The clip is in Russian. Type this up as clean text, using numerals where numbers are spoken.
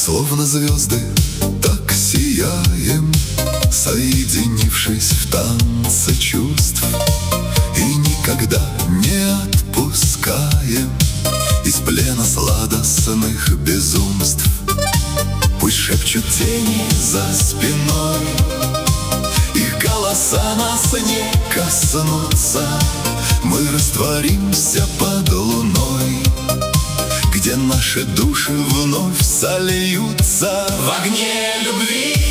Словно звезды так сияем, соединившись в танце чувств, и никогда не отпускаем из плена сладостных безумств. Пусть шепчут тени за спиной, их голоса нас не коснутся. Мы растворимся под луной, где наши души вновь сольются в огне любви.